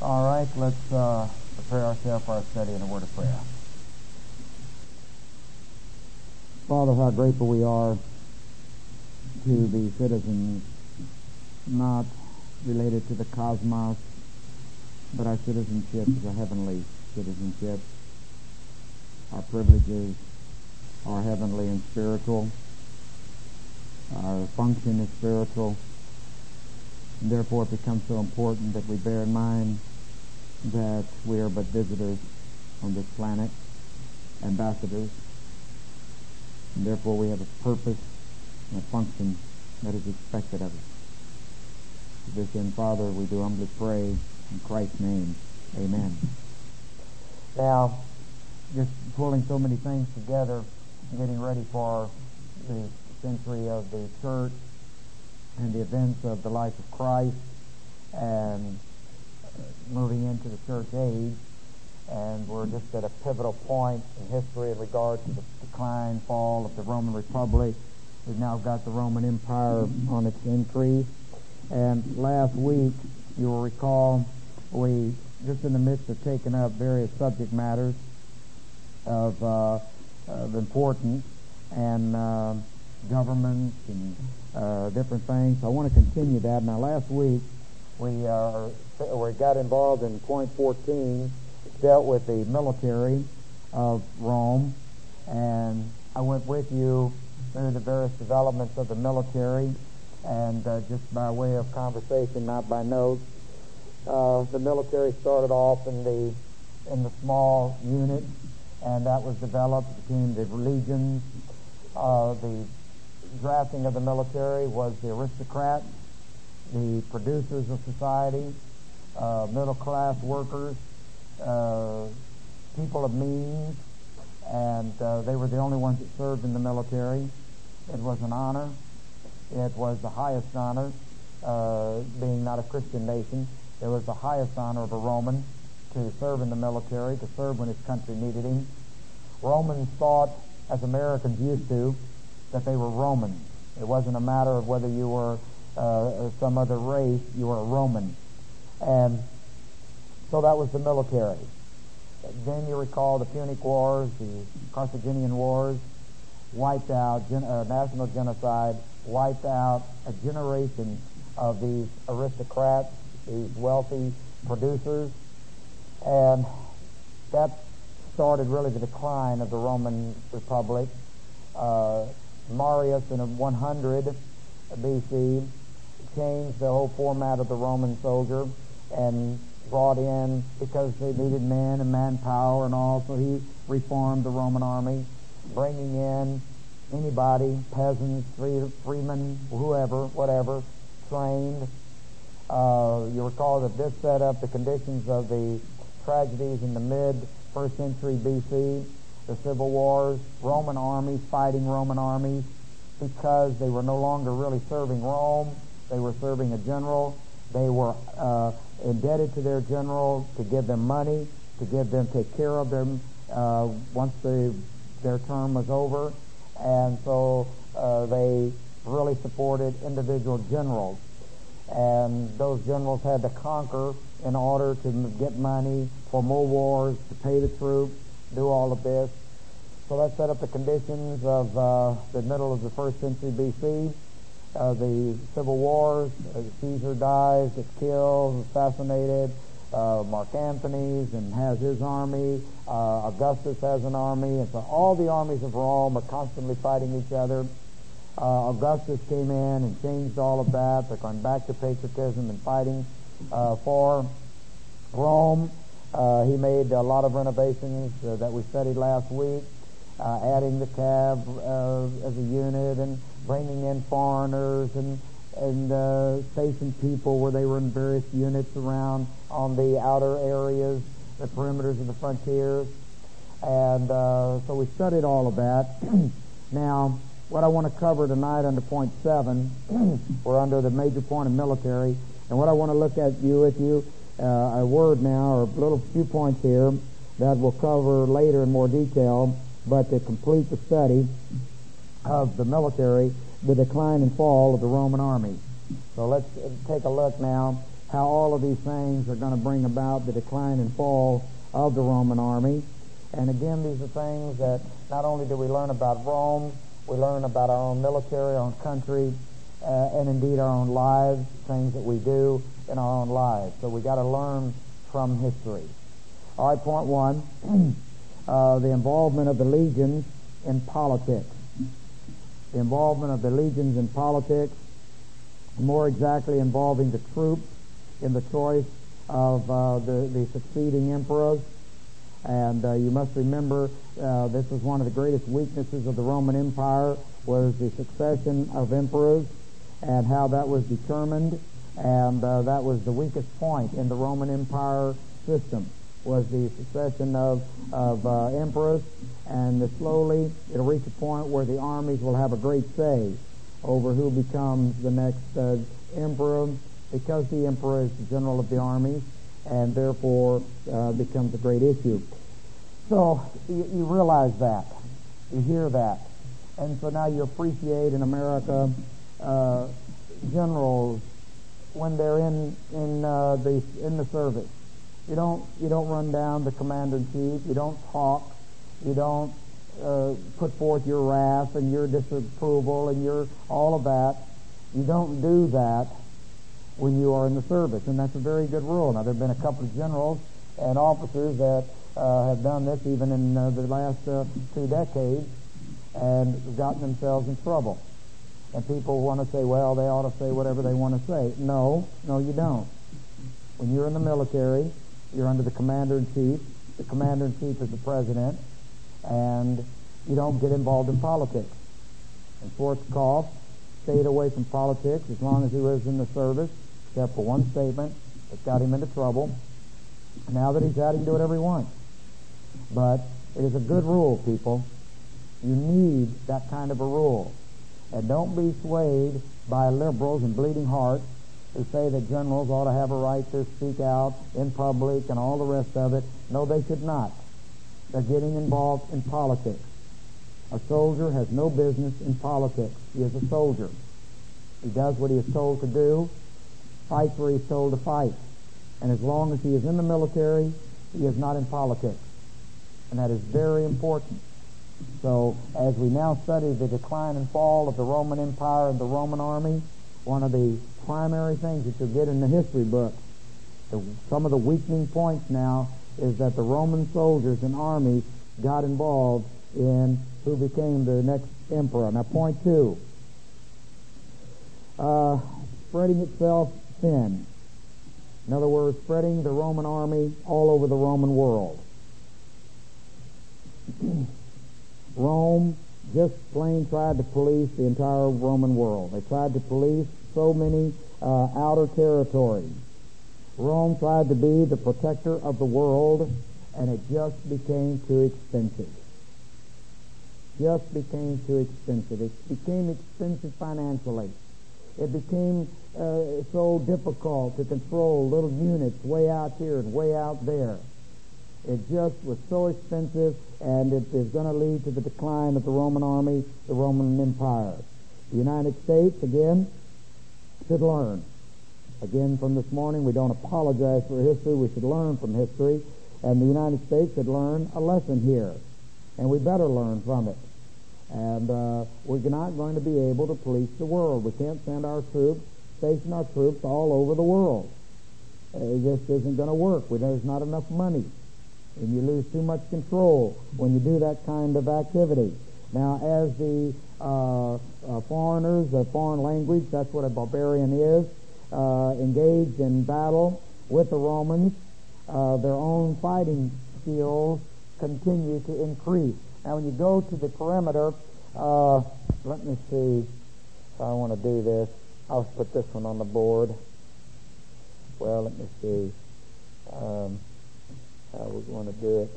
All right, let's prepare ourselves for our study in a word of prayer. Father, how grateful we are to be citizens not related to the cosmos, but our citizenship is a heavenly citizenship. Our privileges are heavenly and spiritual. Our function is spiritual. And therefore it becomes so important that we bear in mind that we are but visitors on this planet, ambassadors, and therefore we have a purpose and a function that is expected of us. To this end, Father, we do humbly pray in Christ's name. Amen. Now, just pulling so many things together, getting ready for the century of the church and the events of the life of Christ, and moving into the church age, and we're just at a pivotal point in history in regard to the decline, fall of the Roman Republic. We've now got the Roman Empire on its increase, and last week, you will recall, we just in the midst of taking up various subject matters of importance and governments and different things. I want to continue that. Now, last week we got involved in point 14, dealt with the military of Rome, and I went with you through the various developments of the military, and just by way of conversation, not by notes. The military started off in the small unit, and that was developed, became the legions. The drafting of the military was the aristocrats, the producers of society, middle-class workers, people of means, and they were the only ones that served in the military. It was an honor. It was the highest honor, being not a Christian nation. It was the highest honor of a Roman to serve in the military, to serve when his country needed him. Romans thought, as Americans used to, that they were Romans. It wasn't a matter of whether you were some other race, you were a Roman. And so that was the military. Then you recall the Punic Wars, the Carthaginian Wars, wiped out, national genocide, wiped out a generation of these aristocrats, these wealthy producers, and that started really the decline of the Roman Republic. Marius in 100 BC changed the whole format of the Roman soldier and brought in, because they needed men and manpower and all, so he reformed the Roman army, bringing in anybody, peasants, freemen, whoever, whatever, trained. You recall that this set up the conditions of the tragedies in the mid-1st century BC, the civil wars, Roman armies fighting Roman armies, because they were no longer really serving Rome. They were serving a general. They were indebted to their general to give them money, to take care of them once their term was over. And so they really supported individual generals. And those generals had to conquer in order to get money for more wars, to pay the troops, do all of this. So that set up the conditions of the middle of the 1st century BC. The civil wars, Caesar dies, gets killed, assassinated, Mark Antony's and has his army, Augustus has an army, and so all the armies of Rome are constantly fighting each other. Augustus came in and changed all of that. They're going back to patriotism and fighting for Rome. He made a lot of renovations that we studied last week, adding the cab as a unit and bringing in foreigners and stationed people where they were in various units around on the outer areas, the perimeters of the frontiers. And so we studied all of that. Now, what I want to cover tonight under point 7, we're under the major point of military, and what I want to look at with you, a word now, or a little few points here that we'll cover later in more detail, but to complete the study of the military, the decline and fall of the Roman army. So let's take a look now how all of these things are going to bring about the decline and fall of the Roman army. And again, these are things that not only do we learn about Rome, we learn about our own military, our own country, and indeed our own lives, things that we do in our own lives. So we got to learn from history. All right, point one, the involvement of the legions in politics. The involvement of the legions in politics, more exactly involving the troops in the choice of the succeeding emperors. And you must remember, this was one of the greatest weaknesses of the Roman Empire, was the succession of emperors and how that was determined. And that was the weakest point in the Roman Empire system, was the succession of emperors. And slowly it'll reach a point where the armies will have a great say over who becomes the next emperor, because the emperor is the general of the armies, and therefore becomes a great issue. So you realize that. You hear that. And so now you appreciate in America generals when they're in the service. You don't run down the commander-in-chief. You don't talk. You don't put forth your wrath and your disapproval and your all of that. You don't do that when you are in the service, and that's a very good rule. Now, there have been a couple of generals and officers that have done this even in the last 2 decades and gotten themselves in trouble. And people want to say, well, they ought to say whatever they want to say. No, you don't. When you're in the military, you're under the commander-in-chief. The commander-in-chief is the president, and you don't get involved in politics. And Schwarzkopf stayed away from politics as long as he was in the service, except for one statement that got him into trouble. Now that he's out, he can do whatever he wants. But it is a good rule, people. You need that kind of a rule. And don't be swayed by liberals and bleeding hearts who say that generals ought to have a right to speak out in public and all the rest of it. No, they should not. They're getting involved in politics. A soldier has no business in politics. He is a soldier. He does what he is told to do, fights where he is told to fight. And as long as he is in the military, he is not in politics. And that is very important. So as we now study the decline and fall of the Roman Empire and the Roman army, one of the primary things that you'll get in the history books, some of the weakening points now, is that the Roman soldiers and armies got involved in who became the next emperor. Now, point 2, spreading itself thin. In other words, spreading the Roman army all over the Roman world. Rome just plain tried to police the entire Roman world. They tried to police so many outer territories. Rome tried to be the protector of the world, and it just became too expensive. Just became too expensive. It became expensive financially. It became so difficult to control little units way out here and way out there. It just was so expensive, and it is going to lead to the decline of the Roman army, the Roman Empire. The United States, again, should learn. Again, from this morning, we don't apologize for history. We should learn from history, and the United States should learn a lesson here, and we better learn from it. And we're not going to be able to police the world. We can't send our troops, station our troops all over the world. It just isn't going to work. There's not enough money. And you lose too much control when you do that kind of activity. Now, as the foreigners, the foreign language, that's what a barbarian is, engaged in battle with the Romans, their own fighting skills continue to increase. Now, when you go to the perimeter, let me see if I want to do this. I'll put this one on the board. Well, let me see how we're going to do it.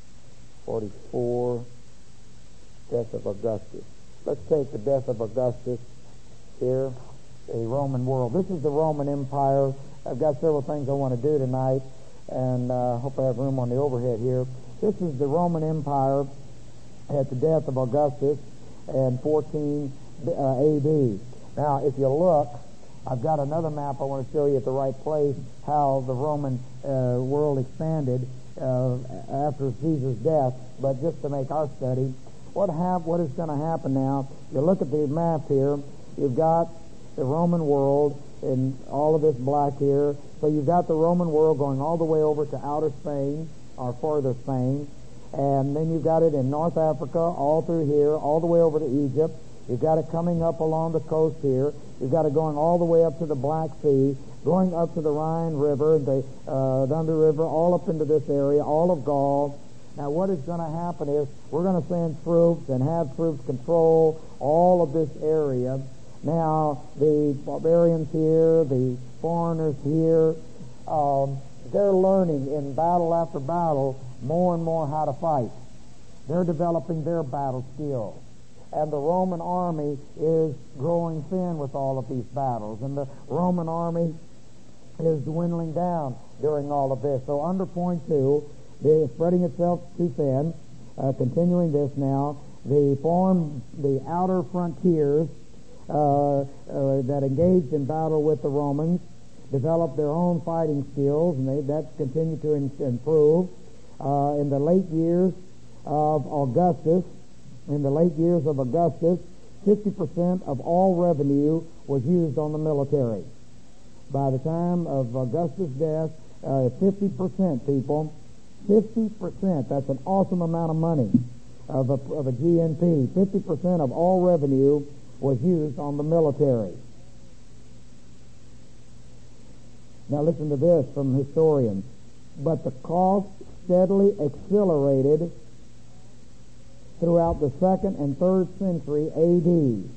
44, death of Augustus. Let's take the death of Augustus here, the Roman world. This is the Roman Empire. I've got several things I want to do tonight, and hope I have room on the overhead here. This is the Roman Empire at the death of Augustus in 14 A.D. Now, if you look I've got another map I want to show you at the right place, how the Roman world expanded after Caesar's death. But just to make our study, what is going to happen now? You look at the map here. You've got the Roman world in all of this black here. So you've got the Roman world going all the way over to outer Spain, or farther Spain. And then you've got it in North Africa, all through here, all the way over to Egypt. You've got it coming up along the coast here. You've got it going all the way up to the Black Sea, going up to the Rhine River, the Dunder River, all up into this area, all of Gaul. Now what is going to happen is we're going to send troops and have troops control all of this area. Now the barbarians here, the foreigners here, they're learning in battle after battle more and more how to fight. They're developing their battle skills. And the Roman army is growing thin with all of these battles. And the Roman army is dwindling down during all of this. So under point 2, they're spreading itself too thin. Continuing this now, the outer frontiers that engaged in battle with the Romans developed their own fighting skills, and that continued to improve. In the late years of Augustus, 50% of all revenue was used on the military. By the time of Augustus' death, 50%, people, 50%, that's an awesome amount of money of a GNP. 50% of all revenue was used on the military. Now listen to this from historians. But the cost steadily accelerated throughout the 2nd and 3rd century A.D.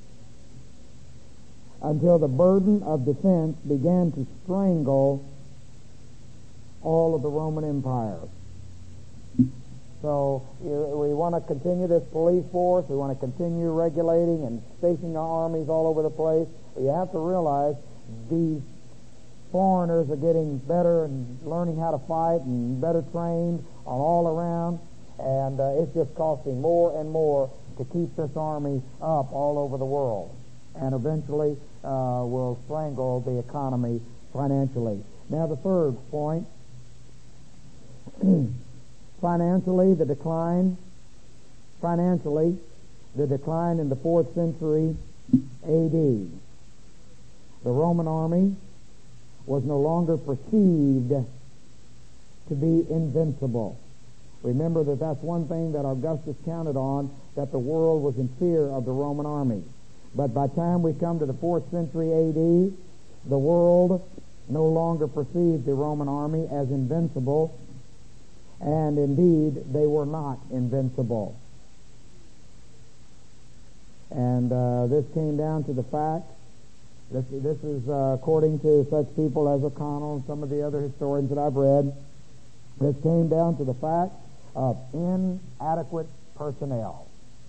until the burden of defense began to strangle all of the Roman Empire. So we want to continue this police force. We want to continue regulating and stationing our armies all over the place. But you have to realize these foreigners are getting better and learning how to fight and better trained all around. And it's just costing more and more to keep this army up all over the world. And eventually will strangle the economy financially. Now the third point, financially the decline in the 4th century A.D. The Roman army was no longer perceived to be invincible. Remember that's one thing that Augustus counted on, that the world was in fear of the Roman army. But by the time we come to the 4th century A.D., the world no longer perceived the Roman army as invincible, and indeed they were not invincible. And this came down to the fact, this is according to such people as O'Connell and some of the other historians that I've read, this came down to the fact of inadequate personnel.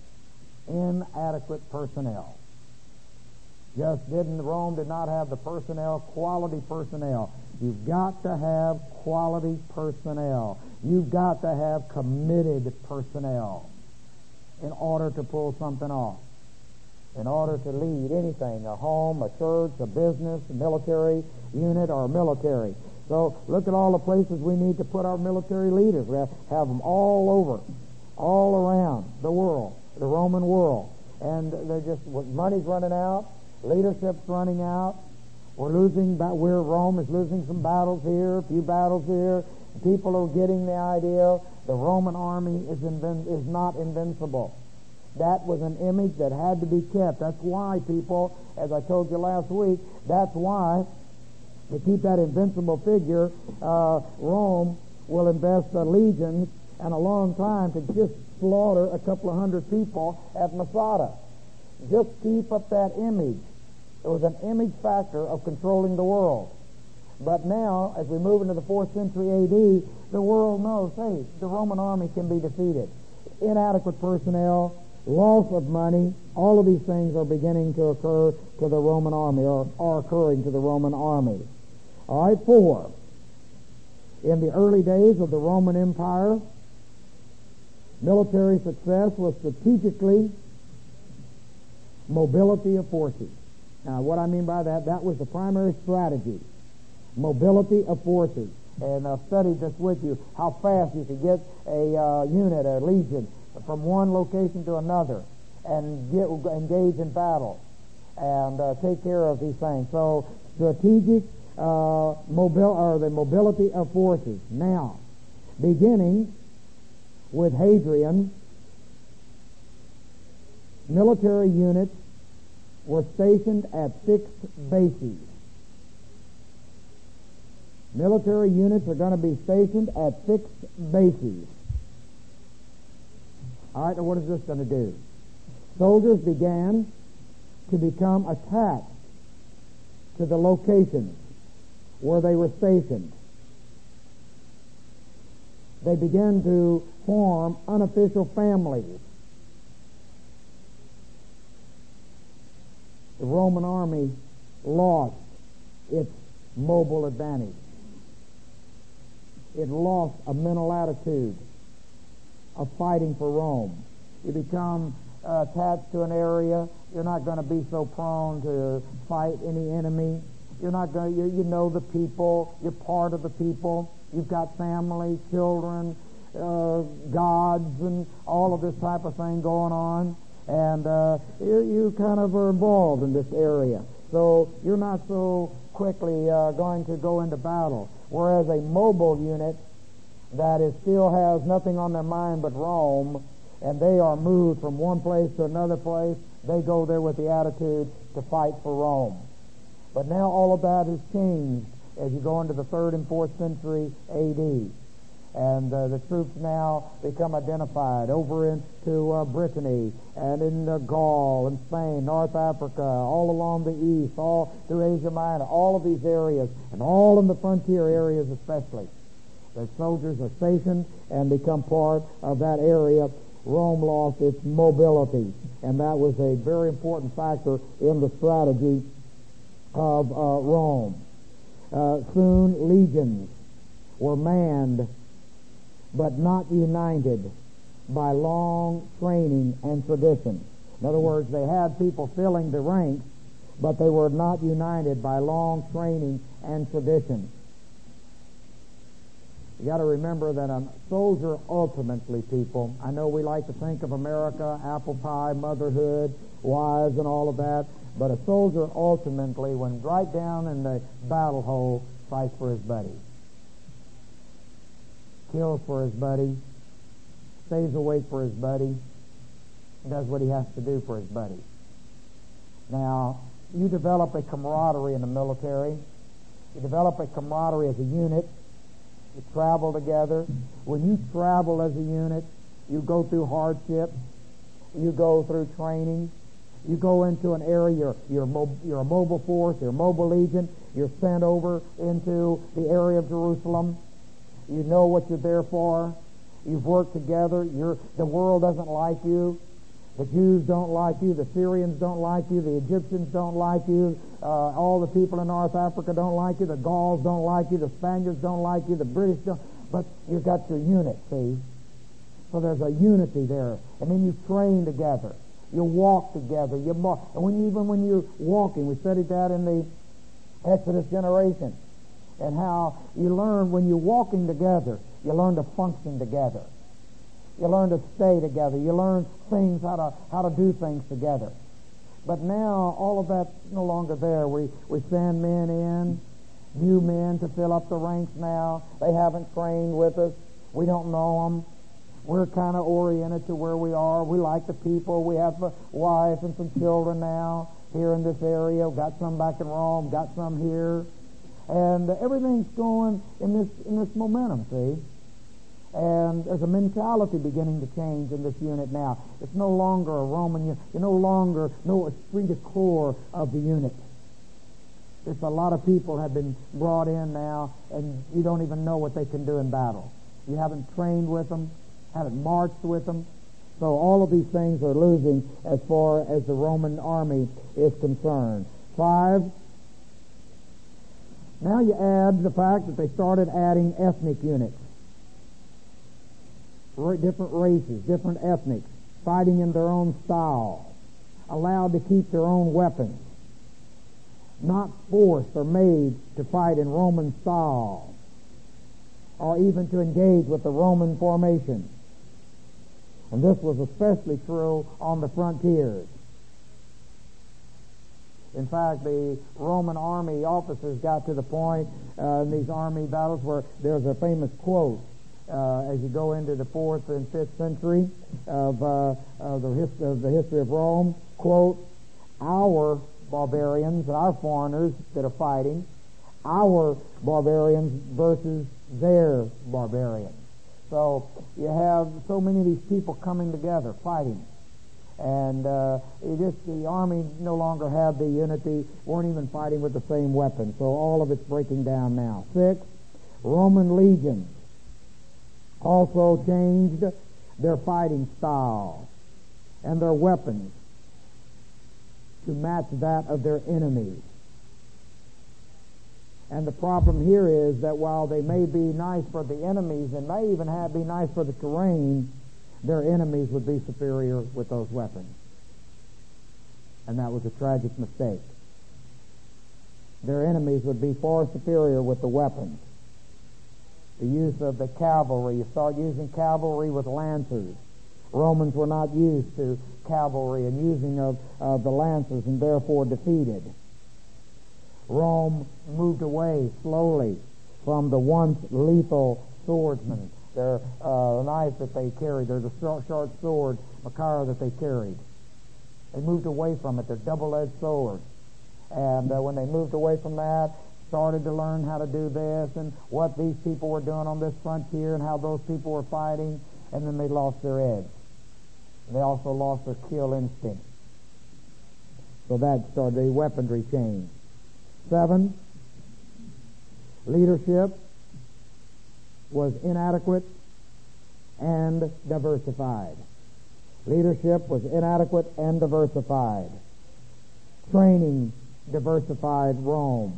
Rome did not have the personnel, quality personnel. You've got to have quality personnel. You've got to have committed personnel in order to pull something off, in order to lead anything, a home, a church, a business, a military unit, or a military. So look at all the places we need to put our military leaders. We have them all over, all around the world, the Roman world. And they're just, money's running out, leadership's running out. Rome is losing some battles here, a few battles here. People are getting the idea the Roman army is not invincible. That was an image that had to be kept. That's why, people, as I told you last week, that's why to keep that invincible figure, Rome will invest legions and a long time to just slaughter a couple of hundred people at Masada. Just keep up that image. It was an image factor of controlling the world. But now, as we move into the 4th century A.D., the world knows, hey, the Roman army can be defeated. Inadequate personnel, loss of money, all of these things are beginning to occur to the Roman army, or are occurring to the Roman army. All right, 4. In the early days of the Roman Empire, military success was strategically mobility of forces. Now, what I mean by that, that was the primary strategy, mobility of forces. And I've studied this with you, how fast you could get a unit, a legion, from one location to another and engage in battle and take care of these things. So strategic the mobility of forces. Now, beginning with Hadrian, military units were stationed at fixed bases. Military units are going to be stationed at fixed bases. All right, now what is this going to do? Soldiers began to become attached to the locations where they were stationed. They began to form unofficial families. The Roman army lost its mobile advantage. It lost a mental attitude of fighting for Rome. You become attached to an area, you're not going to be so prone to fight any enemy. You're not going. You know the people. You're part of the people. You've got family, children, gods, and all of this type of thing going on. And you kind of are involved in this area. So you're not so quickly going to go into battle. Whereas a mobile unit that still has nothing on their mind but Rome, and they are moved from one place to another place, they go there with the attitude to fight for Rome. But now all of that has changed as you go into the 3rd and 4th century A.D. And the troops now become identified over into Brittany and in Gaul and Spain, North Africa, all along the east, all through Asia Minor, all of these areas, and all in the frontier areas especially. The soldiers are stationed and become part of that area. Rome lost its mobility, and that was a very important factor in the strategy of Rome. Soon legions were manned but not united by long training and tradition. In other words, they had people filling the ranks, but they were not united by long training and tradition. You got to remember that a soldier ultimately, people, I know we like to think of America, apple pie, motherhood, wives, and all of that, but a soldier ultimately, when right down in the battle hole, fights for his buddy. Kills for his buddy, stays awake for his buddy, does what he has to do for his buddy. Now, you develop a camaraderie in the military. You develop a camaraderie as a unit. You travel together. When you travel as a unit, you go through hardship. You go through training. You go into an area, you're a mobile force, you're a mobile legion. You're sent over into the area of Jerusalem. You know what you're there for. You've worked together. The world doesn't like you. The Jews don't like you. The Syrians don't like you. The Egyptians don't like you. All the people in North Africa don't like you. The Gauls don't like you. The Spaniards don't like you. The British don't. But you've got your unit, see? So there's a unity there. And then you train together. You walk together. And even when you're walking, we studied that in the Exodus generation. And how you learn when you're walking together, you learn to function together. You learn to stay together. You learn things, how to do things together. But now, all of that's no longer there. We send men in, new men to fill up the ranks now. They haven't trained with us. We don't know them. We're kind of oriented to where we are. We like the people. We have a wife and some children now here in this area. We've got some back in Rome, got some here. And everything's going in this momentum, see? And there's a mentality beginning to change in this unit now. It's no longer a Roman unit. You're no longer esprit de corps of the unit. There's a lot of people have been brought in now, and you don't even know what they can do in battle. You haven't trained with them, haven't marched with them. So all of these things are losing as far as the Roman army is concerned. 5. Now you add the fact that they started adding ethnic units. Different races, different ethnics, fighting in their own style, allowed to keep their own weapons. not forced or made to fight in Roman style, or even to engage with the Roman formation. And this was especially true on the frontiers. In fact, the Roman army officers got to the point in these army battles where there's a famous quote as you go into the 4th and 5th century of the history of Rome. Quote, "Our barbarians, our foreigners that are fighting, our barbarians versus their barbarians." So you have so many of these people coming together, fighting. And the army no longer had the unity, weren't even fighting with the same weapons. So all of it's breaking down now. 6, Roman legions also changed their fighting style and their weapons to match that of their enemies. And the problem here is that while they may be nice for the enemies and may even be nice for the terrain, their enemies would be superior with those weapons. And that was a tragic mistake. Their enemies would be far superior with the weapons. The use of the cavalry, you start using cavalry with lancers. Romans were not used to cavalry and using of the lancers, and therefore defeated. Rome moved away slowly from the once lethal swordsmen. Their knife that they carried, their short sword, Machaira, that they carried. They moved away from it, their double-edged sword. And when they moved away from that, started to learn how to do this and what these people were doing on this frontier and how those people were fighting, and then they lost their edge. They also lost their kill instinct. So that started a weaponry change. 7, leadership was inadequate and diversified. Leadership was inadequate and diversified. Training diversified Rome.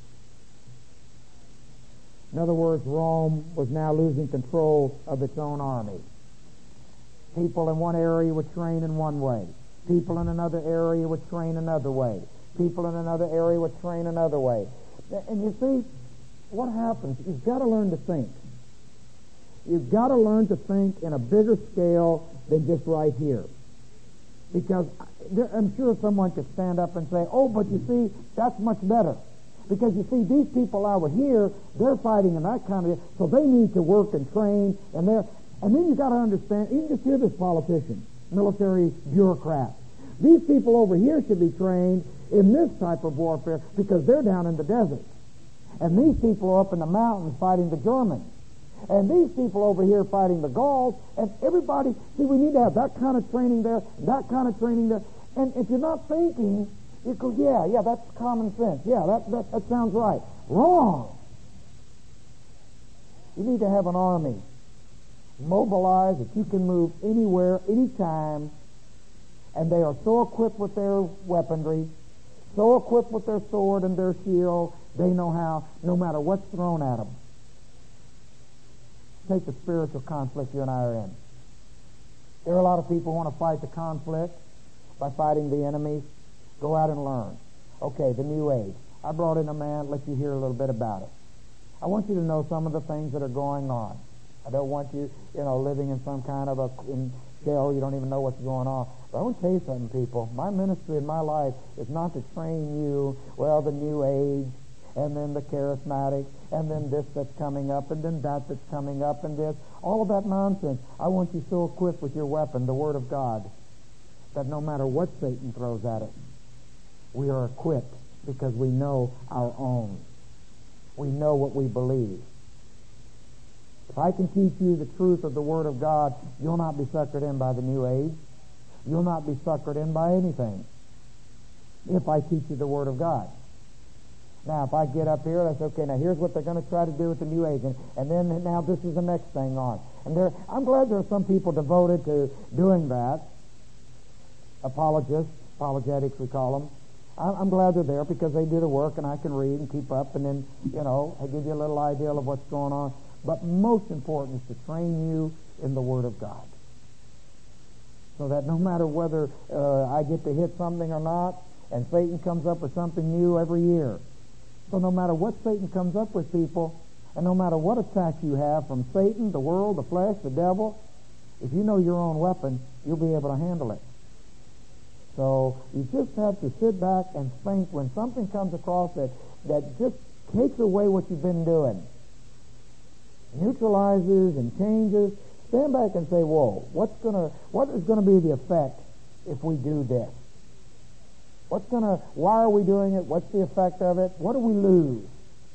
In other words, Rome was now losing control of its own army. People in one area would train in one way. People in another area would train another way. People in another area would train another way. And you see, what happens, you've got to learn to think. You've got to learn to think in a bigger scale than just right here. Because I'm sure someone could stand up and say, "Oh, but you see, that's much better. Because you see, these people over here, they're fighting in that kind of, so they need to work and train, and then you've got to understand, you just hear this politician, military bureaucrat. These people over here should be trained in this type of warfare because they're down in the desert. And these people are up in the mountains fighting the Germans. And these people over here fighting the Gauls, and everybody, see, we need to have that kind of training there, that kind of training there. And if you're not thinking, you go, yeah, that's common sense. Yeah, that sounds right. Wrong. You need to have an army mobilized that you can move anywhere, anytime, and they are so equipped with their weaponry, so equipped with their sword and their shield, they know how, no matter what's thrown at them. Take the spiritual conflict you and I are in. There are a lot of people who want to fight the conflict by fighting the enemies. Go out and learn. Okay, the New Age. I brought in a man, let you hear a little bit about it. I want you to know some of the things that are going on. I don't want you, living in some kind of a shell. You don't even know what's going on. But I want to tell you something, people. My ministry in my life is not to train you, the New Age, and then the charismatic, and then this that's coming up, and then that that's coming up, and this. All of that nonsense. I want you so equipped with your weapon, the Word of God, that no matter what Satan throws at us, we are equipped because we know our own. We know what we believe. If I can teach you the truth of the Word of God, you'll not be suckered in by the New Age. You'll not be suckered in by anything if I teach you the Word of God. Now, if I get up here, that's okay. Now, here's what they're going to try to do with the New Age. And then, now, this is the next thing on. And I'm glad there are some people devoted to doing that. Apologetics, we call them. I'm glad they're there because they do the work, and I can read and keep up, and then, I give you a little idea of what's going on. But most important is to train you in the Word of God. So that no matter whether I get to hit something or not, And Satan comes up with something new every year. So no matter what Satan comes up with, people, and no matter what attacks you have from Satan, the world, the flesh, the devil, if you know your own weapon, you'll be able to handle it. So you just have to sit back and think when something comes across that just takes away what you've been doing, neutralizes and changes, stand back and say, whoa, what is going to be the effect if we do this? Why are we doing it? What's the effect of it? What do we lose?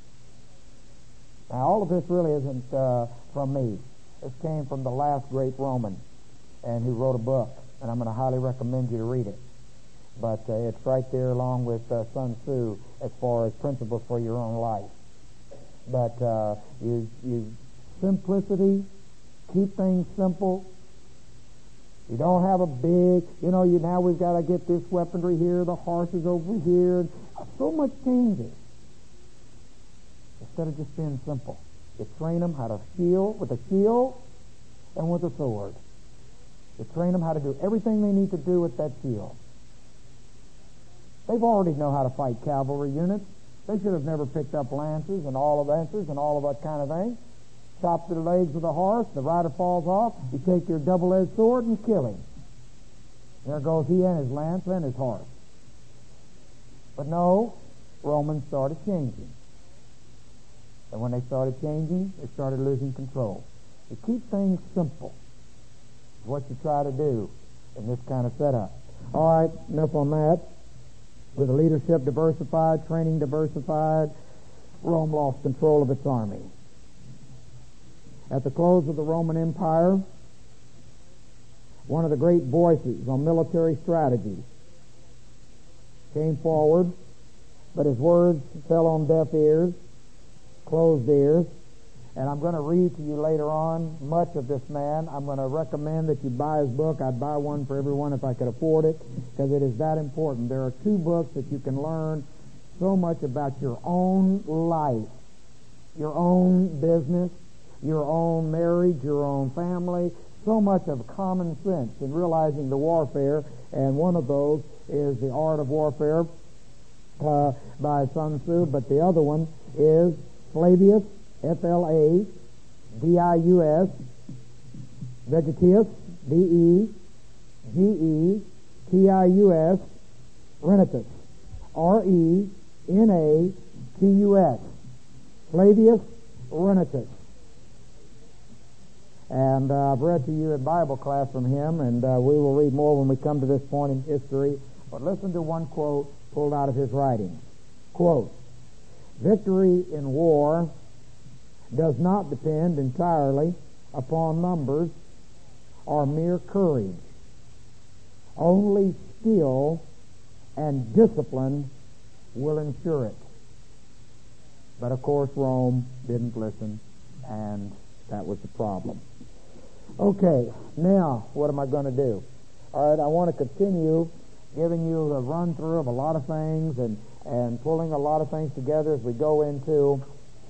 Now, all of this really isn't from me. This came from the last great Roman, and who wrote a book, and I'm going to highly recommend you to read it. But it's right there along with Sun Tzu as far as principles for your own life. But you simplicity, keep things simple. You don't have a big, now we've got to get this weaponry here, the horses over here. So much changes. Instead of just being simple. You train them how to shield with a shield and with a sword. You train them how to do everything they need to do with that shield. They've already know how to fight cavalry units. They should have never picked up lances and all of that kind of thing. Chop their legs with a horse, the rider falls off, you take your double-edged sword and kill him. There goes he and his lance and his horse. But no, Romans started changing. And when they started changing, they started losing control. You keep things simple. Is what you try to do in this kind of setup. All right, enough on that. With the leadership diversified, training diversified, Rome lost control of its army. At the close of the Roman Empire, one of the great voices on military strategy came forward, but his words fell on deaf ears, closed ears, and I'm going to read to you later on much of this man. I'm going to recommend that you buy his book. I'd buy one for everyone if I could afford it, because it is that important. There are 2 books that you can learn so much about your own life, your own business, your own marriage, your own family, so much of common sense in realizing the warfare, and one of those is The Art of Warfare by Sun Tzu, but the other one is Flavius, Flavius, Vegetius, Degegetus, Renatus, Renatus, Flavius Renatus. And I've read to you in Bible class from him, and we will read more when we come to this point in history. But listen to one quote pulled out of his writings. Quote, "Victory in war does not depend entirely upon numbers or mere courage. Only skill and discipline will ensure it." But of course Rome didn't listen, and that was the problem. Okay, now what am I going to do? All right, I want to continue giving you a run-through of a lot of things and pulling a lot of things together as we go into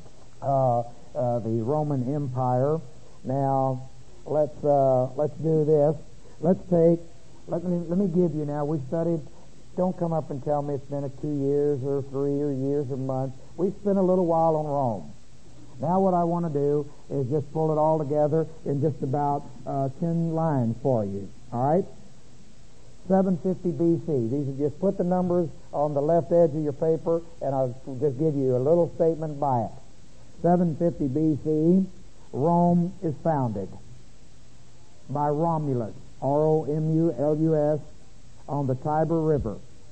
the Roman Empire. Now, let's do this. Let me give you now. We studied. Don't come up and tell me it's been 2 years or 3 or years or months. We spent a little while on Rome. Now what I want to do is just pull it all together in just about 10 lines for you. All right? 750 BC. These are just put the numbers on the left edge of your paper, and I'll just give you a little statement by it. 750 BC, Rome is founded by Romulus, Romulus, on the Tiber River.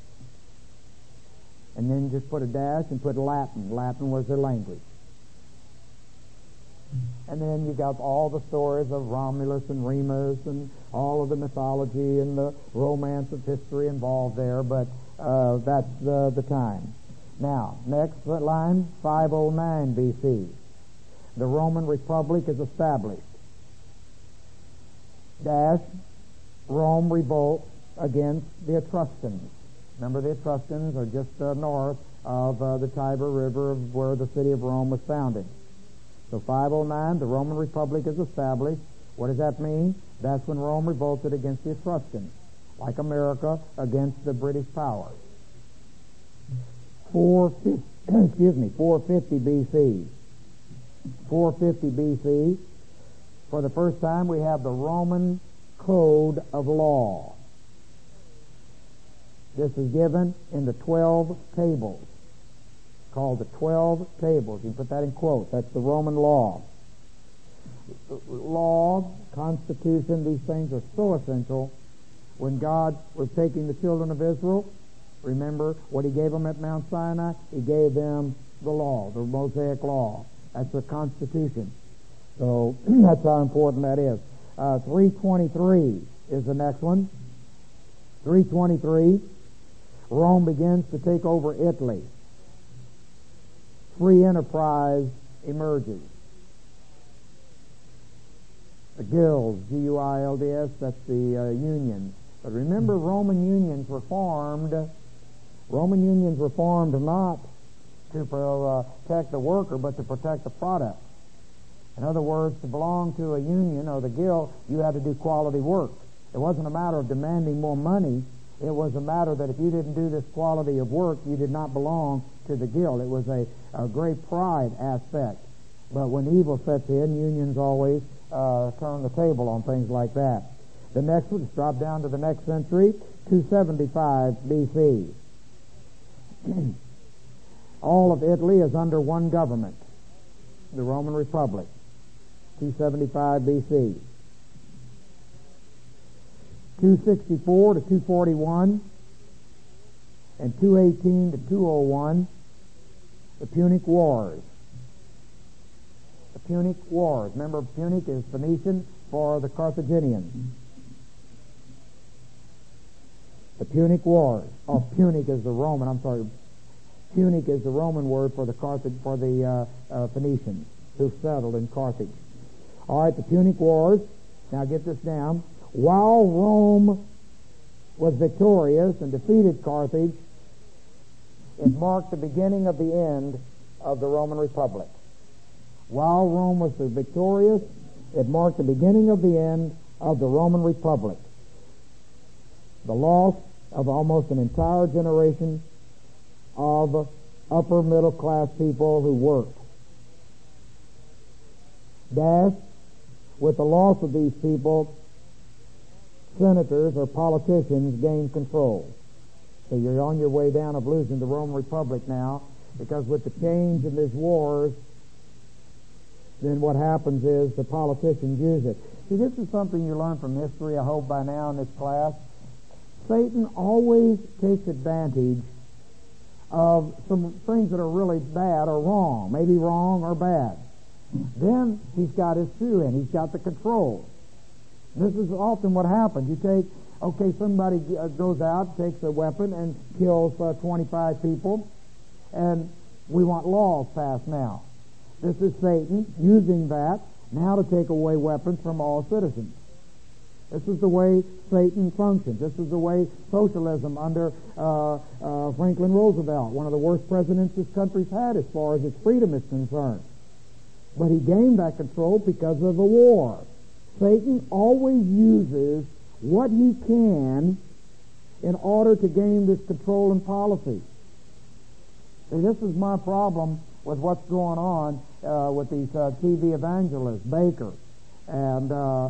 And then just put a dash and put Latin. Latin was their language. And then you got all the stories of Romulus and Remus and all of the mythology and the romance of history involved there, but that's the time. Now, next line, 509 BC. The Roman Republic is established. Dash, Rome revolts against the Etruscans. Remember, the Etruscans are just north of the Tiber River, where the city of Rome was founded. So 509, the Roman Republic is established. What does that mean? That's when Rome revolted against the Etruscans, like America against the British power. 450 BC. 450 BC. For the first time, we have the Roman Code of Law. This is given in the 12 tables, called the 12 tables. You can put that in quotes. That's the Roman law. Law, Constitution, these things are so essential. When God was taking the children of Israel, remember what He gave them at Mount Sinai? He gave them the law, the Mosaic law. That's the Constitution. So that's how important that is. 323 is the next one. 323, Rome begins to take over Italy. Free enterprise emerges. The guilds, G-U-I-L-D-S, that's the unions. But remember, Roman unions were formed. Roman unions were formed not to protect the worker, but to protect the product. In other words, to belong to a union or the guild, you had to do quality work. It wasn't a matter of demanding more money. It was a matter that if you didn't do this quality of work, you did not belong to the guild. It was a great pride aspect. But when evil sets in, unions always turn the table on things like that. The next one, let's drop down to the next century, 275 BC. All of Italy is under one government, the Roman Republic. 275 BC. 264 to 241 and 218 to 201, the Punic Wars. The Punic Wars. Remember, Punic is Phoenician for the Carthaginians. The Punic Wars. Oh, Punic is the Roman. I'm sorry. Punic is the Roman word for the Phoenicians who settled in Carthage. All right, the Punic Wars. Now get this down. While Rome was victorious and defeated Carthage, it marked the beginning of the end of the Roman Republic. While Rome was victorious, it marked the beginning of the end of the Roman Republic. The loss of almost an entire generation of upper middle class people who worked. With the loss of these people, senators or politicians gained control. So you're on your way down of losing the Roman Republic now, because with the change in these wars, then what happens is the politicians use it. See, this is something you learn from history, I hope, by now in this class. Satan always takes advantage of some things that are really bad or wrong, maybe wrong or bad. Then he's got his shoe in. He's got the control. This is often what happens. You take, somebody goes out, takes a weapon, and kills 25 people, and we want laws passed now. This is Satan using that now to take away weapons from all citizens. This is the way Satan functions. This is the way socialism under Franklin Roosevelt, one of the worst presidents this country's had as far as its freedom is concerned. But he gained that control because of a war. Satan always uses what he can in order to gain this control and policy. See, this is my problem with what's going on with these TV evangelists, Baker and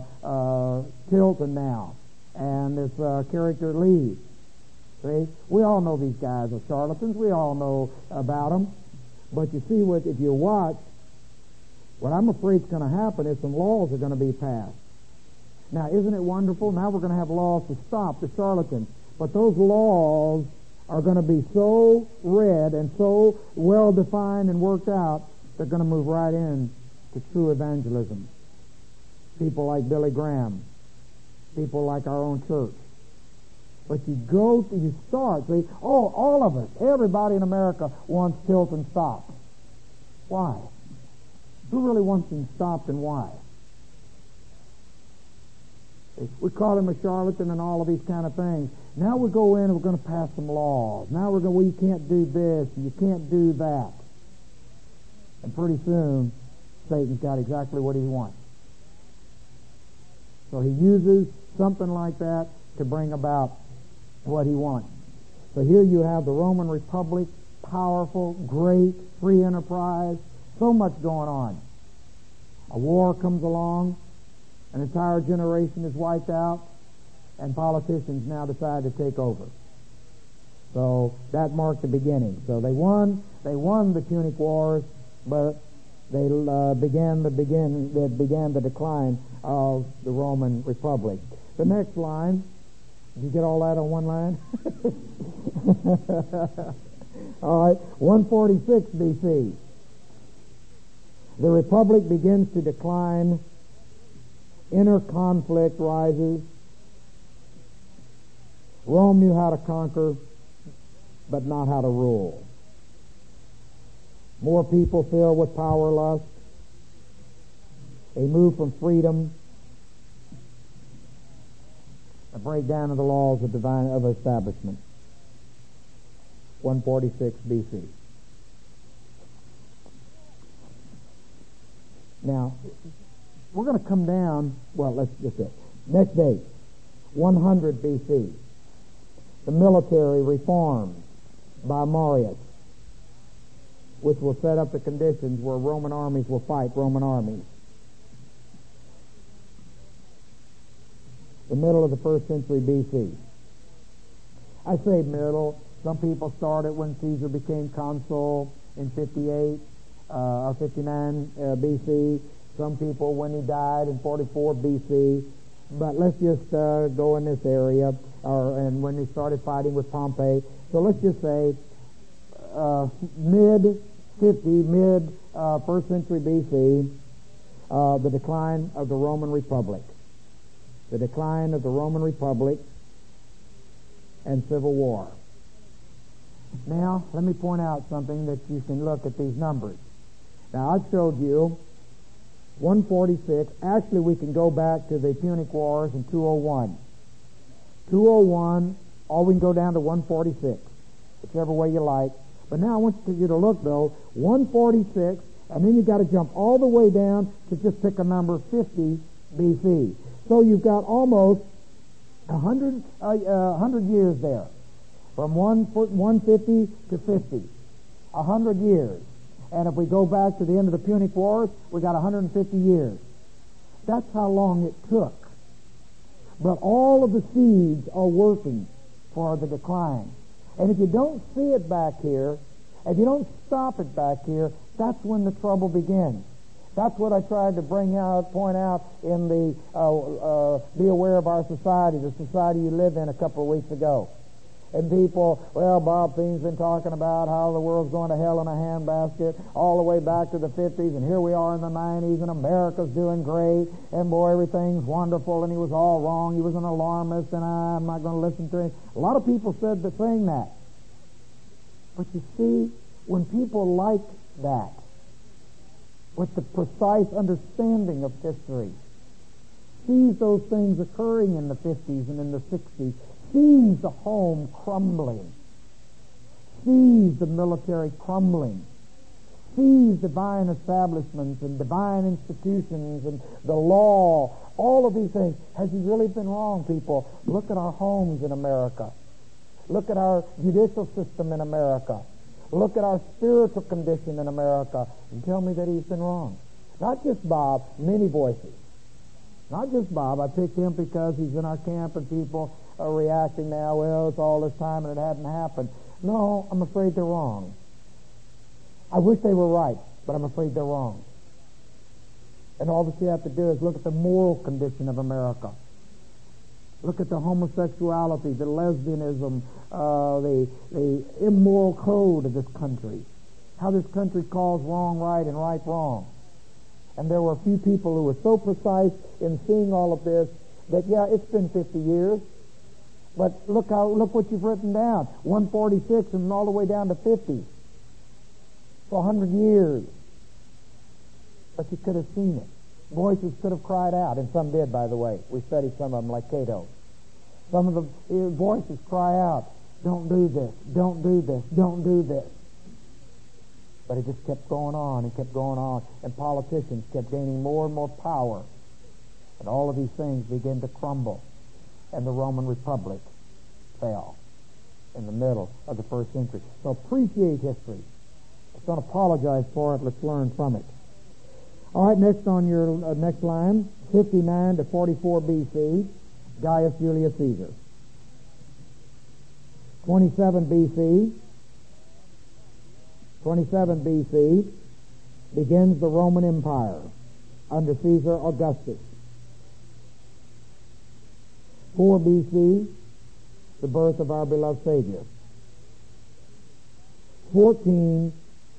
Tilton now, and this character Lee. See, we all know these guys are charlatans. We all know about them. But you see, if you watch, what I'm afraid is going to happen is some laws are going to be passed. Now, isn't it wonderful? Now we're going to have laws to stop the charlatans. But those laws are going to be so read and so well defined and worked out, they're going to move right in to true evangelism. People like Billy Graham, people like our own church. But you start, see, all of us, everybody in America wants Tilton stopped. Why? Who really wants him stopped and why? We call him a charlatan and all of these kind of things. Now we go in and we're going to pass some laws. Now we're going, you can't do this, and you can't do that. And pretty soon, Satan's got exactly what he wants. So he uses something like that to bring about what he wants. So here you have the Roman Republic powerful, great, free enterprise, so much going on. A war comes along, an entire generation is wiped out, and politicians now decide to take over. So that marked the beginning. So they won the Punic Wars, but they began the decline of the Roman Republic. The next line, did you get all that on one line? All right, 146 BC. The Republic begins to decline. Inner conflict rises. Rome knew how to conquer, but not how to rule. More people filled with power lust. A move from freedom, a breakdown of the laws of establishment. 146 BC. Now, we're going to come down, well, let's just say, next date, 100 BC. The military reforms by Marius, which will set up the conditions where Roman armies will fight Roman armies. The middle of the first century BC. I say middle. Some people started when Caesar became consul in 58 or 59 BC. Some people when he died in 44 BC. But let's just go in this area, and when he started fighting with Pompey. So let's just say mid first century BC, the decline of the Roman Republic. The decline of the Roman Republic and civil war. Now, let me point out something that you can look at these numbers. Now, I've showed you 146. Actually, we can go back to the Punic Wars in 201. 201, or we can go down to 146, whichever way you like. But now I want you to look, though, 146, and then you've got to jump all the way down to just pick a number, 50 BC. So you've got almost 100 years there, from 150 to 50, 100 years. And if we go back to the end of the Punic Wars, we got 150 years. That's how long it took. But all of the seeds are working for the decline. And if you don't see it back here, if you don't stop it back here, that's when the trouble begins. That's what I tried to point out in the Be Aware of Our Society, the society you live in, a couple of weeks ago. And people, well, Bob Thiene's been talking about how the world's going to hell in a handbasket all the way back to the 50s, and here we are in the 90s, and America's doing great, and boy, everything's wonderful, and he was all wrong. He was an alarmist, and I'm not going to listen to him. A lot of people said saying that. But you see, when people like that, with the precise understanding of history, sees those things occurring in the 50s and in the 60s, sees the home crumbling, sees the military crumbling, sees divine establishments and divine institutions and the law, all of these things. Has he really been wrong, people? Look at our homes in America. Look at our judicial system in America. Look at our spiritual condition in America and tell me that he's been wrong. Not just Bob, many voices. Not just Bob. I picked him because he's in our camp and people are reacting now, well, it's all this time and it hadn't happened. No, I'm afraid they're wrong. I wish they were right, but I'm afraid they're wrong. And all that you have to do is look at the moral condition of America. Look at the homosexuality, the lesbianism, the immoral code of this country. How this country calls wrong right and right wrong. And there were a few people who were so precise in seeing all of this that, yeah, it's been 50 years. But look what you've written down. 146 and all the way down to 50. For 100 years. But you could have seen it. Voices could have cried out, and some did, by the way. We studied some of them, like Cato. Some of the voices cry out, don't do this, don't do this, don't do this. But it just kept going on and kept going on, and politicians kept gaining more and more power. And all of these things began to crumble, and the Roman Republic fell. in the middle of the first century. So appreciate history. Don't apologize for it. Let's learn from it. All right, next on your next line, 59 to 44 B.C., Gaius Julius Caesar. 27 B.C. begins the Roman Empire under Caesar Augustus. 4 B.C., the birth of our beloved Savior. 14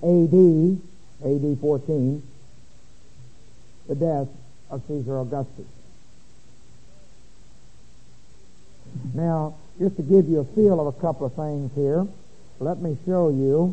A.D. 14, the death of Caesar Augustus. Now, just to give you a feel of a couple of things here, let me show you.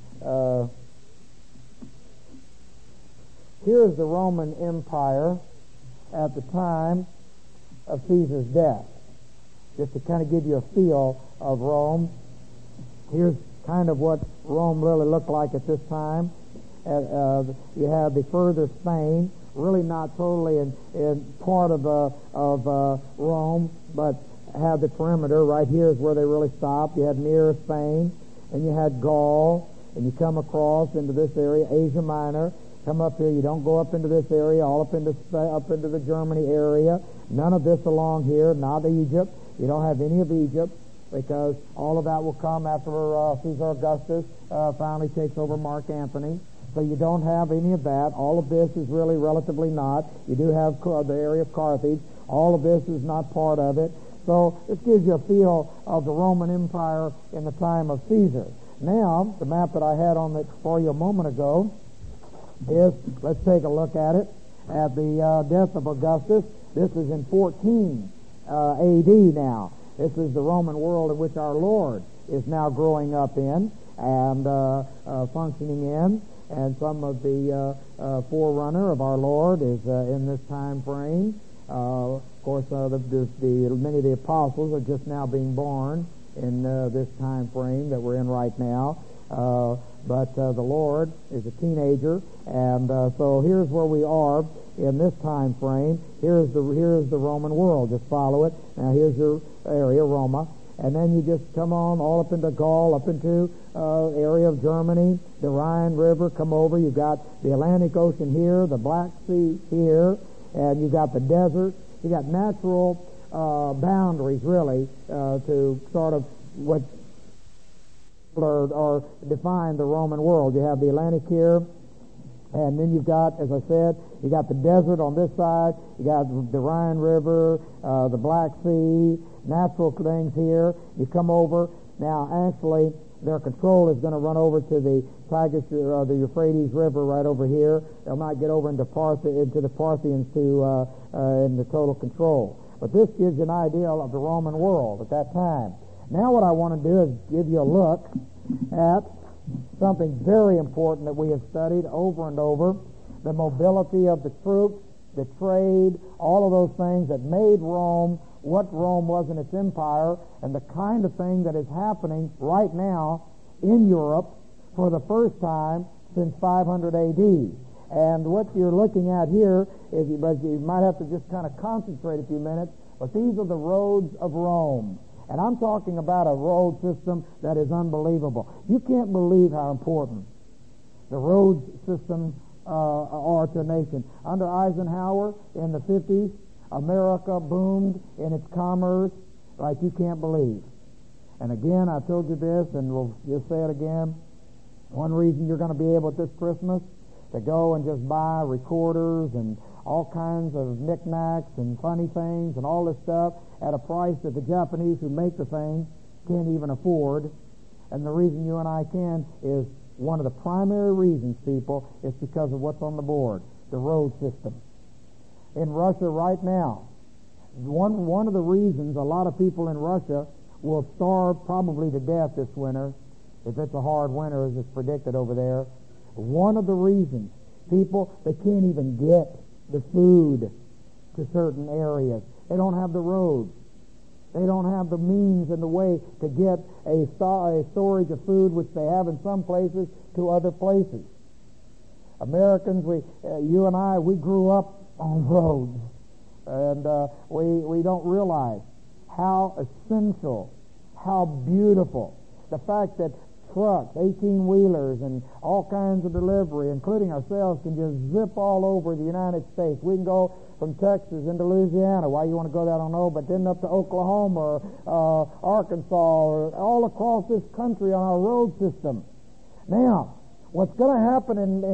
Here's the Roman Empire at the time of Caesar's death. Just to kind of give you a feel of Rome. Here's kind of what Rome really looked like at this time. You have the further Spain, really not totally in part of Rome, but had the perimeter. Right here is where they really stopped. You had near Spain, and you had Gaul, and you come across into this area, Asia Minor. Come up here. You don't go up into this area, all up into the Germany area. None of this along here. Not Egypt. You don't have any of Egypt, because all of that will come after Caesar Augustus finally takes over Mark Antony. So you don't have any of that. All of this is really relatively not. You do have the area of Carthage. All of this is not part of it. So this gives you a feel of the Roman Empire in the time of Caesar. Now, the map that I had on it for you a moment ago is, let's take a look at it, at the death of Augustus. This is in 14 A.D. now. This is the Roman world in which our Lord is now growing up in and functioning in. And some of the forerunner of our Lord is in this time frame. Of course, many of the apostles are just now being born in this time frame that we're in right now. But the Lord is a teenager, and so here's where we are in this time frame. Here's the Roman world. Just follow it. Now here's your area, Roma, and then you just come on all up into Gaul, up into area of Germany, the Rhine River. Come over. You've got the Atlantic Ocean here, the Black Sea here, and you've got the desert. You got natural boundaries, really, to sort of what or define the Roman world. You have the Atlantic here, and then you've got, as I said, you got the desert on this side, you got the Rhine River, the Black Sea, natural things here. You come over. Now, actually, their control is going to run over to the Tigris, the Euphrates River right over here. They'll not get over into the Parthians in the total control. But this gives you an idea of the Roman world at that time. Now what I want to do is give you a look at something very important that we have studied over and over, the mobility of the troops, the trade, all of those things that made Rome what Rome was in its empire, and the kind of thing that is happening right now in Europe for the first time since 500 A.D. And what you're looking at here is, but you might have to just kind of concentrate a few minutes, but these are the roads of Rome. And I'm talking about a road system that is unbelievable. You can't believe how important the road system are to a nation. Under Eisenhower in the 50s, America boomed in its commerce like you can't believe. And again, I told you this, and we'll just say it again. One reason you're going to be able at this Christmas to go and just buy recorders and all kinds of knickknacks and funny things and all this stuff at a price that the Japanese who make the thing can't even afford. And the reason you and I can is one of the primary reasons, people, is because of what's on the board, the road system. In Russia right now, one of the reasons a lot of people in Russia will starve probably to death this winter, if it's a hard winter as it's predicted over there, one of the reasons, people, they can't even get the food to certain areas. They don't have the roads. They don't have the means and the way to get a storage of food, which they have in some places, to other places. Americans, you and I, we grew up on roads, and we don't realize how essential, how beautiful. The fact that trucks, 18-wheelers, and all kinds of delivery, including ourselves, can just zip all over the United States. We can go from Texas into Louisiana. Why you want to go there, I don't know, but then up to Oklahoma or Arkansas or all across this country on our road system. Now, what's going to happen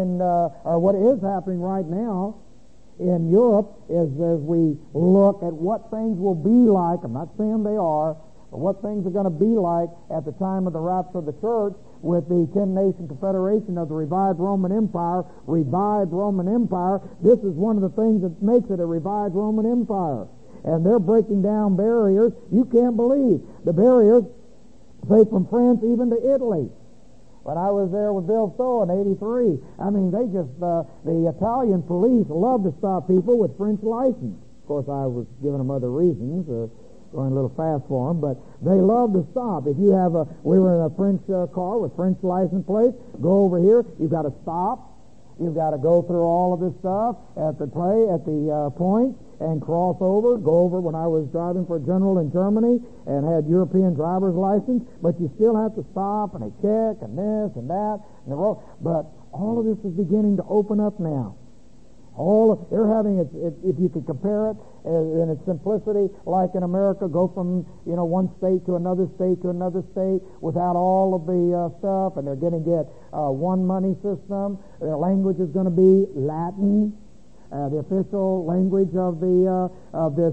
or what is happening right now in Europe is as we look at what things will be like, I'm not saying they are, but what things are going to be like at the time of the rapture of the church with the 10-nation confederation of the revived Roman Empire. Revived Roman Empire. This is one of the things that makes it a revived Roman Empire. And they're breaking down barriers. You can't believe the barriers, say, from France even to Italy. When I was there with Bill Stowe in '83, I mean, they just, the Italian police love to stop people with French license. Of course, I was giving them other reasons, going a little fast for them, but they love to stop. If you have we were in a French car with French license plates, go over here, you've got to stop. You've got to go through all of this stuff at the point and cross over, go over. When I was driving for a general in Germany and had European driver's license, but you still have to stop and they check and this and that and the road. But all of this is beginning to open up now. They're having it, if you could compare it in its simplicity, like in America, go from one state to another state without all of the stuff, and they're going to get one money system. Their language is going to be Latin, the official language of this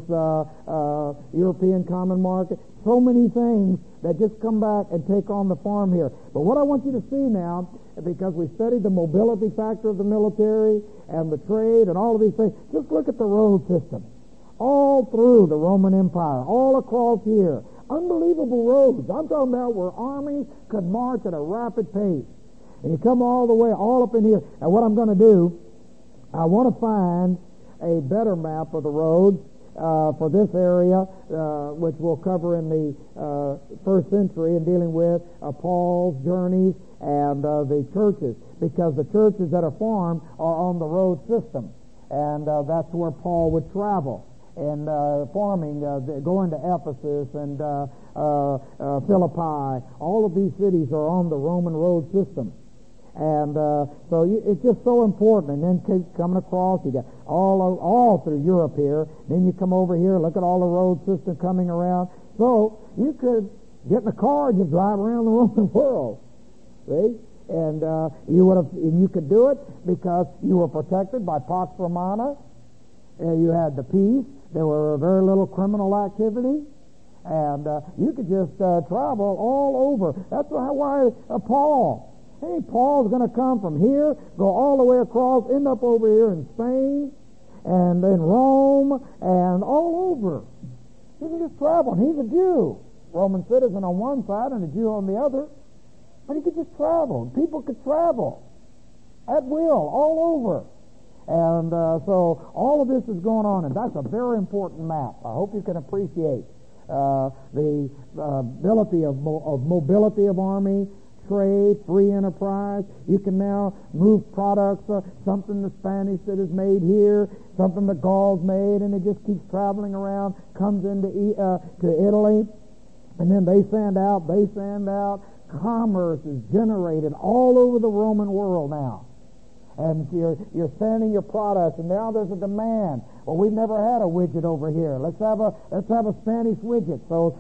European Common Market. So many things that just come back and take on the farm here. But what I want you to see now, because we studied the mobility factor of the military and the trade and all of these things, just look at the road system. All through the Roman Empire, all across here. Unbelievable roads. I'm talking about where armies could march at a rapid pace. And you come all the way, all up in here. And what I'm going to do, I want to find a better map of the roads for this area, which we'll cover in the first century in dealing with Paul's journeys and the churches, because the churches that are formed are on the road system, and that's where Paul would travel and forming, going to Ephesus and Philippi. All of these cities are on the Roman road system. And so it's just so important. And then keep coming across, you got all through Europe here. Then you come over here, look at all the road system coming around. So you could get in a car and just drive around the Roman world. See? And you could do it because you were protected by Pax Romana. You had the peace. There were very little criminal activity. And you could just travel all over. That's why Paul... Hey, Paul's going to come from here, go all the way across, end up over here in Spain, and in Rome, and all over. He can just travel. And he's a Jew, Roman citizen on one side and a Jew on the other. But he could just travel. People could travel at will, all over. And so all of this is going on, and that's a very important map. I hope you can appreciate the ability of mobility of army, trade, free enterprise. You can now move products, something the Spanish that is made here, something the Gauls made, and it just keeps traveling around, comes into to Italy, and then they send out. Commerce is generated all over the Roman world now. And you're sending your products, and now there's a demand. Well, we've never had a widget over here. Let's have a Spanish widget. So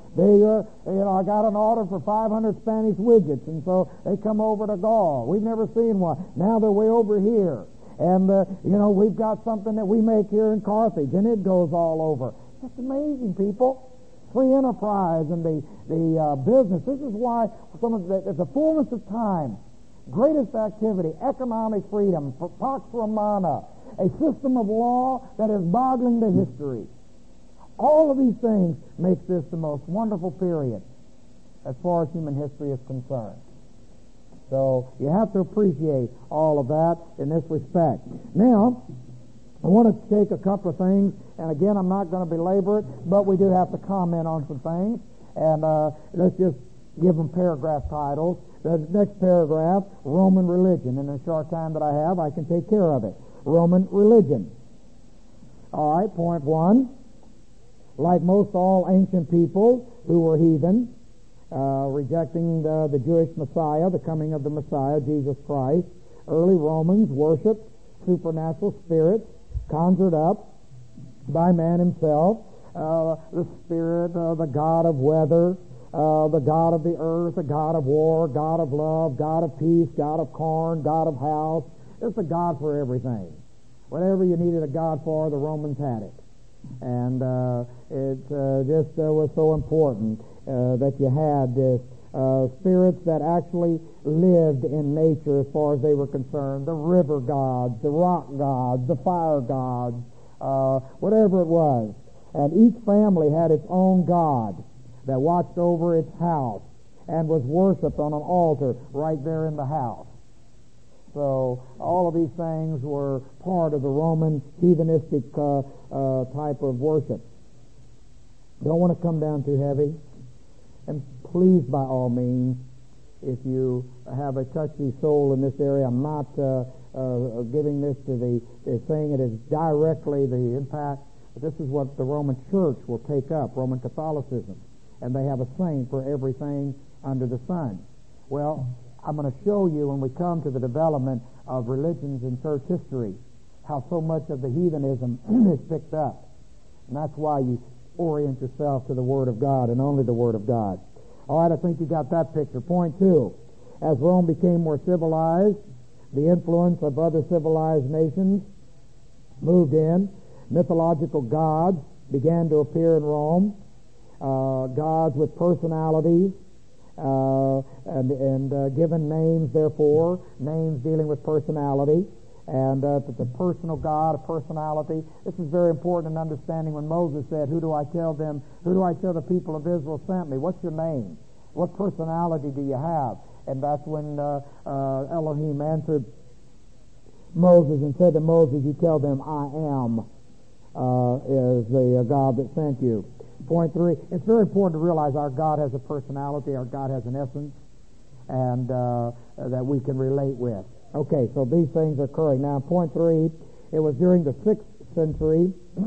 I got an order for 500 Spanish widgets, and so they come over to Gaul. We've never seen one. Now they're way over here, and we've got something that we make here in Carthage, and it goes all over. It's amazing, people. Free enterprise and the business. This is why at the fullness of time, greatest activity, economic freedom, Pax Romana, a system of law that is boggling the history. All of these things make this the most wonderful period as far as human history is concerned. So you have to appreciate all of that in this respect. Now, I want to take a couple of things, and again, I'm not going to belabor it, but we do have to comment on some things, and let's just give them paragraph titles. The next paragraph, Roman religion. In the short time that I have, I can take care of it. Roman religion. All right, point one. Like most all ancient peoples who were heathen, rejecting the Jewish Messiah, the coming of the Messiah, Jesus Christ. Early Romans worshipped supernatural spirits conjured up by man himself, the spirit, the god of weather, the god of the earth, the god of war, god of love, god of peace, god of corn, god of house. It's a god for everything. Whatever you needed a god for, the Romans had it. And it just was so important that you had this spirits that actually lived in nature as far as they were concerned. The river gods, the rock gods, the fire gods, whatever it was. And each family had its own god that watched over its house and was worshipped on an altar right there in the house. So all of these things were part of the Roman heathenistic type of worship. Don't want to come down too heavy. And please, by all means, if you have a touchy soul in this area, I'm not giving this to saying it is directly the impact. This is what the Roman Church will take up, Roman Catholicism. And they have a saint for everything under the sun. Well, I'm going to show you when we come to the development of religions in church history how so much of the heathenism is picked up. And that's why you orient yourself to the Word of God and only the Word of God. All right, I think you got that picture. Point 2. As Rome became more civilized, the influence of other civilized nations moved in. Mythological gods began to appear in Rome. Gods with personalities, and given names, therefore, names dealing with personality, and the personal God, a personality. This is very important in understanding when Moses said, who do I tell the people of Israel sent me? What's your name? What personality do you have? And that's when Elohim answered Moses and said to Moses, you tell them, I am is the God that sent you. Point 3, it's very important to realize our God has a personality, our God has an essence, and that we can relate with. Okay, so these things are occurring. Now, point 3, it was during the 6th century,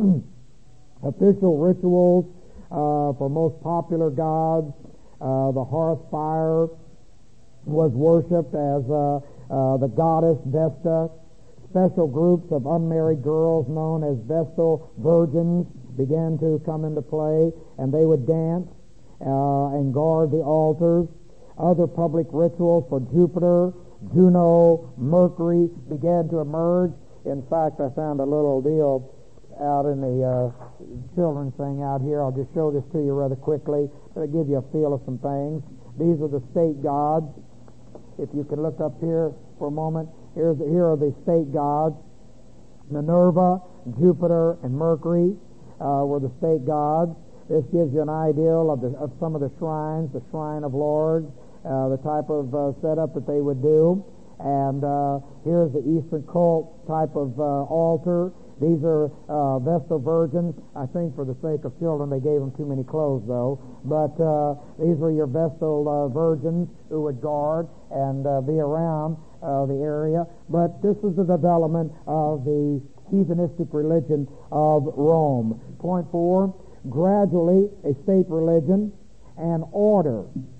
official rituals for most popular gods, the hearth fire was worshipped as the goddess Vesta. Special groups of unmarried girls known as Vestal virgins began to come into play, and they would dance and guard the altars. Other public rituals for Jupiter, Juno, Mercury began to emerge. In fact, I found a little deal out in the children's thing out here. I'll just show this to you rather quickly. It'll give you a feel of some things. These are the state gods. If you can look up here for a moment. Here are the state gods. Minerva, Jupiter, and Mercury were the state gods. This gives you an idea of some of the shrines, the Shrine of Lords, the type of setup that they would do. And here's the Eastern cult type of altar. These are Vestal virgins. I think for the sake of children they gave them too many clothes, though. But these were your Vestal virgins who would guard and be around the area. But this is the development of the heathenistic religion of Rome. Point 4, gradually a state religion and order.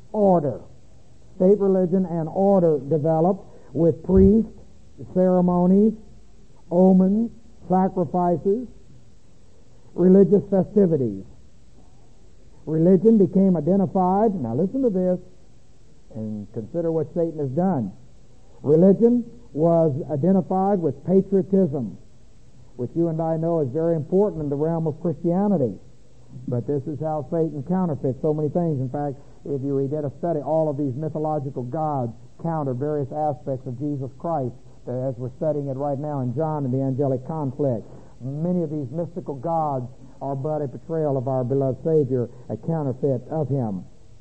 State religion and order developed with priests, ceremonies, omens, sacrifices, religious festivities. Religion became identified, now listen to this, and consider what Satan has done. Religion was identified with patriotism, which you and I know is very important in the realm of Christianity. But this is how Satan counterfeits so many things. In fact, if you did a study, all of these mythological gods counter various aspects of Jesus Christ, as we're studying it right now in John and the angelic conflict. Many of these mystical gods are but a portrayal of our beloved Savior, a counterfeit of Him.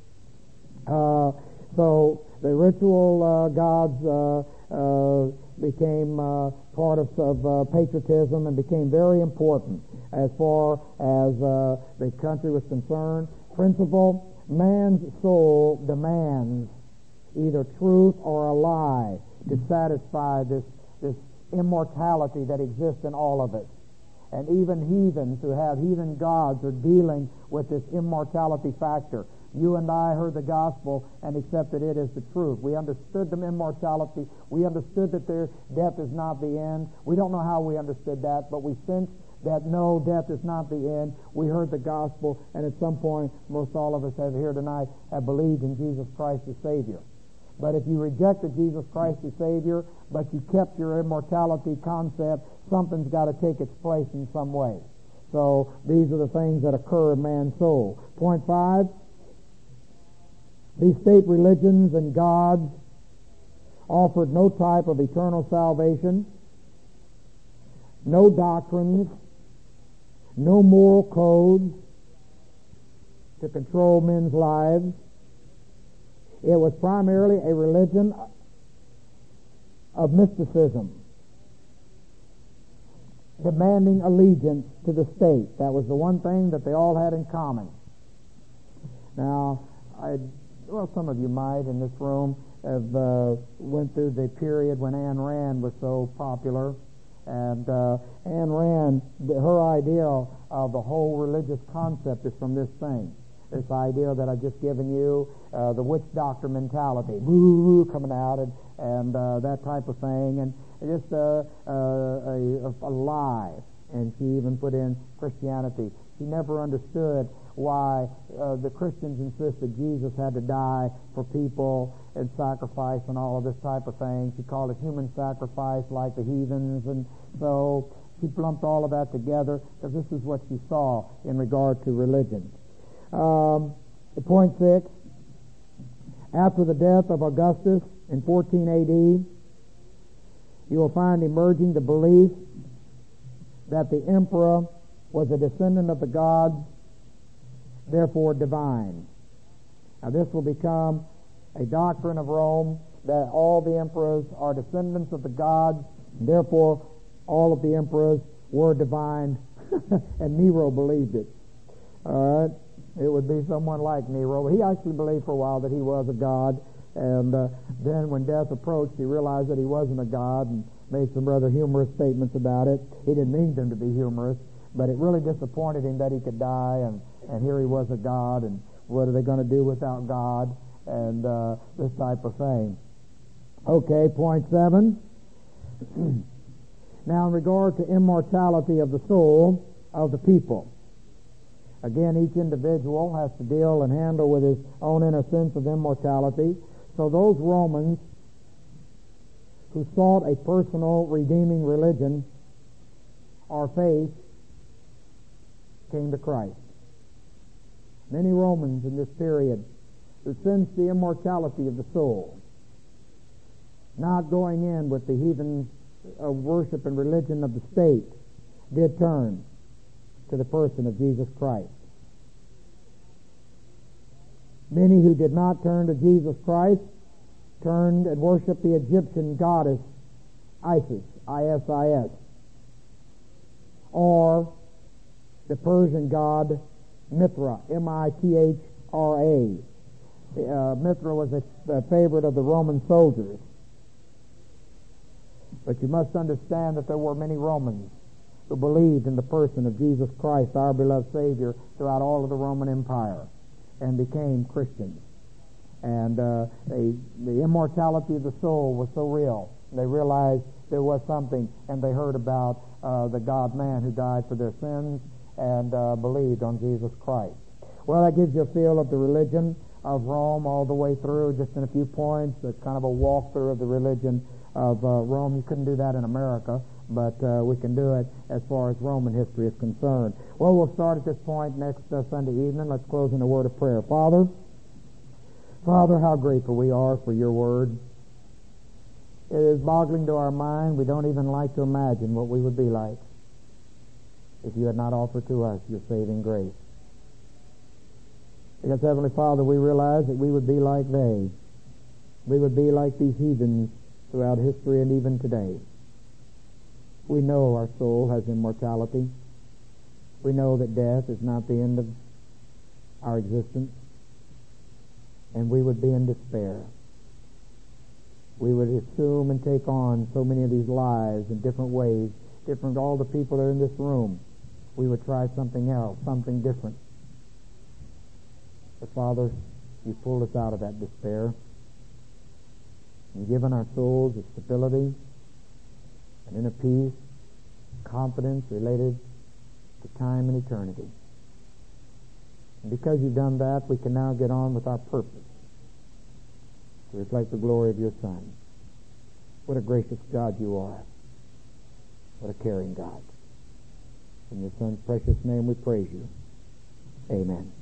So the ritual gods became part of patriotism and became very important as far as the country was concerned. Principle, man's soul demands either truth or a lie to satisfy this immortality that exists in all of us. And even heathens who have heathen gods are dealing with this immortality factor. You and I heard the gospel and accepted it as the truth. We understood the immortality. We understood that death is not the end. We don't know how we understood that, but we sensed that no, death is not the end. We heard the gospel, and at some point, most all of us here tonight have believed in Jesus Christ as Savior. But if you rejected Jesus Christ as Savior, but you kept your immortality concept, something's got to take its place in some way. So these are the things that occur in man's soul. Point 5, these state religions and gods offered no type of eternal salvation, no doctrines, no moral codes to control men's lives. It was primarily a religion of mysticism, demanding allegiance to the state. That was the one thing that they all had in common. Now, some of you might in this room have went through the period when Ayn Rand was so popular. And Ayn Rand, her idea of the whole religious concept is from this thing. This idea that I've just given you, the witch doctor mentality, woo coming out, and that type of thing, and just a lie. And she even put in Christianity. She never understood why the Christians insisted Jesus had to die for people and sacrifice and all of this type of thing. She called it human sacrifice like the heathens, and so she lumped all of that together because this is what she saw in regard to religion. Point 6, after the death of Augustus in 14 AD, you will find emerging the belief that the emperor was a descendant of the gods, therefore divine. Now this will become a doctrine of Rome, that all the emperors are descendants of the gods, and therefore all of the emperors were divine, and Nero believed it. All right? It would be someone like Nero. He actually believed for a while that he was a god, and then when death approached, he realized that he wasn't a god and made some rather humorous statements about it. He didn't mean them to be humorous, but it really disappointed him that he could die, and here he was a god, and what are they going to do without God, and this type of thing. Okay, point 7. Now, in regard to immortality of the soul of the people, again, each individual has to deal and handle with his own inner sense of immortality. So those Romans who sought a personal redeeming religion or faith came to Christ. Many Romans in this period who sensed the immortality of the soul, not going in with the heathen worship and religion of the state, did turn to the person of Jesus Christ. Many who did not turn to Jesus Christ turned and worshiped the Egyptian goddess Isis, I-S-I-S, or the Persian god Mithra, M-I-T-H-R-A. Mithra was a favorite of the Roman soldiers. But you must understand that there were many Romans who believed in the person of Jesus Christ, our beloved Savior, throughout all of the Roman Empire, and became Christians. And the immortality of the soul was so real. They realized there was something, and they heard about the God-man who died for their sins and believed on Jesus Christ. Well, that gives you a feel of the religion of Rome all the way through, just in a few points. It's kind of a walkthrough of the religion of Rome. You couldn't do that in America, but we can do it as far as Roman history is concerned. Well, we'll start at this point next Sunday evening. Let's close in a word of prayer. Father, how grateful we are for your word. It is boggling to our mind. We don't even like to imagine what we would be like if you had not offered to us your saving grace. Because, Heavenly Father, we realize that we would be like they. We would be like these heathens throughout history and even today. We know our soul has immortality. We know that death is not the end of our existence. And we would be in despair. We would assume and take on so many of these lies in different ways, different all the people that are in this room. We would try something else, something different. But Father, you pulled us out of that despair and given our souls a stability and inner peace, confidence related to time and eternity. And because you've done that, we can now get on with our purpose to reflect the glory of your Son. What a gracious God you are. What a caring God. In your Son's precious name we praise you. Amen.